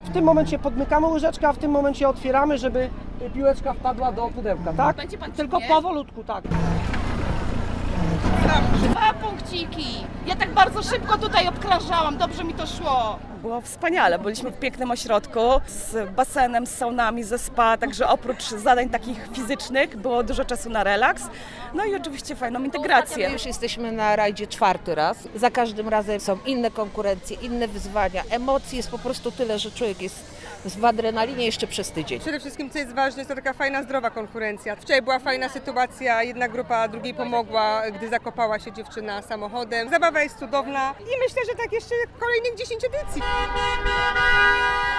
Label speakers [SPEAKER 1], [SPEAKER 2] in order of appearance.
[SPEAKER 1] W tym momencie podmykamy łyżeczkę, a w tym momencie otwieramy, żeby piłeczka wpadła do pudełka, tak?
[SPEAKER 2] Będzie pan
[SPEAKER 1] Tylko
[SPEAKER 2] przy mnie?
[SPEAKER 1] powolutku, tak.
[SPEAKER 2] 2 punkciki. Ja tak bardzo szybko tutaj obkrążałam, dobrze mi to szło.
[SPEAKER 3] Było wspaniale, byliśmy w pięknym ośrodku z basenem, z saunami, ze spa, także oprócz zadań takich fizycznych było dużo czasu na relaks, no i oczywiście fajną integrację.
[SPEAKER 4] My już jesteśmy na rajdzie 4. raz. Za każdym razem są inne konkurencje, inne wyzwania. Emocji jest po prostu tyle, że człowiek jest w adrenalinie jeszcze przez tydzień.
[SPEAKER 5] Przede wszystkim, co jest ważne, jest to taka fajna, zdrowa konkurencja. Wczoraj była fajna sytuacja, jedna grupa drugiej pomogła, gdy zakopała się dziewczyna samochodem. Zabawa jest cudowna i myślę, że tak jeszcze kolejnych 10 edycji.